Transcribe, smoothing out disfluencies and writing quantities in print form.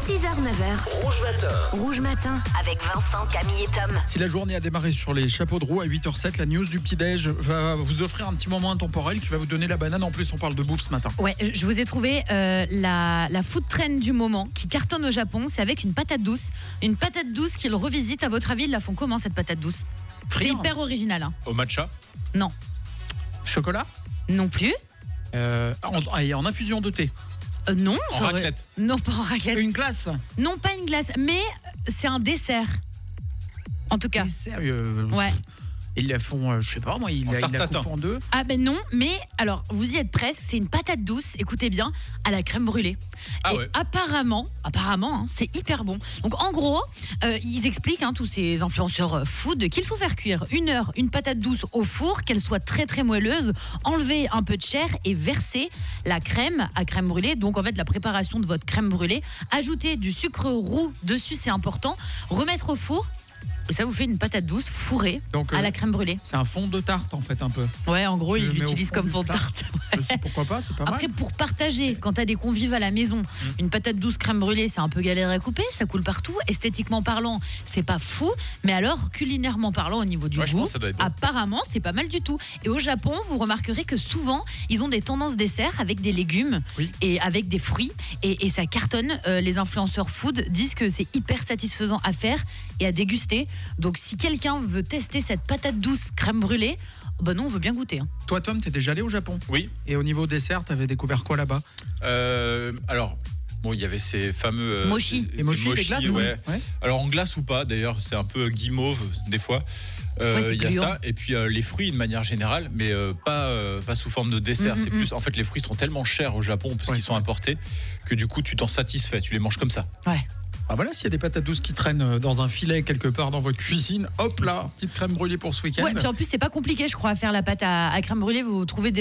6h-9h. Rouge Matin. Rouge Matin avec Vincent, Camille et Tom. Si la journée a démarré sur les chapeaux de roue à 8h07, la news du petit-déj va vous offrir un petit moment intemporel qui va vous donner la banane. En plus, on parle de bouffe ce matin. Ouais, je vous ai trouvé la food trend du moment qui cartonne au Japon. C'est avec une patate douce. Une patate douce qu'ils revisitent. À votre avis, ils la font comment cette patate douce? C'est Frire. hyper original. Hein. Au matcha? Non. Chocolat Non plus. en infusion de thé. Non. En ça aurait- raclette? Non, pas en raclette. Une glace. Non, pas une glace. Mais c'est un dessert. En tout cas. T'es sérieux? Ouais. Ils la font, je sais pas moi, ils En la tarte tatin. coupent en deux. Ah ben non, mais alors vous y êtes presque, c'est une patate douce, écoutez bien, à la crème brûlée. Ah Et ouais. apparemment, hein, c'est hyper bon. Donc en gros, ils expliquent, tous ces influenceurs food, qu'il faut faire cuire 1 heure une patate douce au four, qu'elle soit très très moelleuse, enlever un peu de chair et verser la crème à crème brûlée. Donc en fait la préparation de votre crème brûlée, ajouter du sucre roux dessus, c'est important, remettre au four. Et ça vous fait une patate douce fourrée Donc, à la crème brûlée. C'est un fond de tarte en fait un peu. Ouais, en gros, Tu ils le mets au l'utilisent fond comme du fond de plat. tarte. Pourquoi pas, c'est pas Après, mal. pour partager, quand t'as des convives à la maison, une patate douce crème brûlée, c'est un peu galère à couper, ça coule partout. Esthétiquement parlant, c'est pas fou. Mais alors, culinairement parlant, au niveau du Ouais, je goût, pense que ça doit être bon. apparemment, c'est pas mal du tout. Et au Japon, vous remarquerez que souvent, ils ont des tendances dessert avec des légumes Oui. et avec des fruits. Et ça cartonne. Les influenceurs food disent que c'est hyper satisfaisant à faire et à déguster. Donc, si quelqu'un veut tester cette patate douce crème brûlée, bah non, on veut bien goûter. Hein. Toi Tom, t'es déjà allé au Japon? Oui. Et au niveau dessert, t'avais découvert quoi là-bas? Alors, bon, il y avait ces fameux Mochi. Les mochi, les glaces, ouais. oui. Ouais. Alors en glace ou pas, d'ailleurs, c'est un peu guimauve des fois. c'est Il y a gluant. ça, et puis les fruits de manière générale, mais pas sous forme de dessert. C'est plus, en fait, les fruits sont tellement chers au Japon parce Ouais, qu'ils sont importés que du coup, tu t'en satisfais, tu les manges comme ça. Ouais. Ah voilà, s'il y a des patates douces qui traînent dans un filet quelque part dans votre cuisine, hop là, petite crème brûlée pour ce week-end. Ouais, puis en plus, c'est pas compliqué, je crois, à faire la pâte à crème brûlée. Vous trouvez des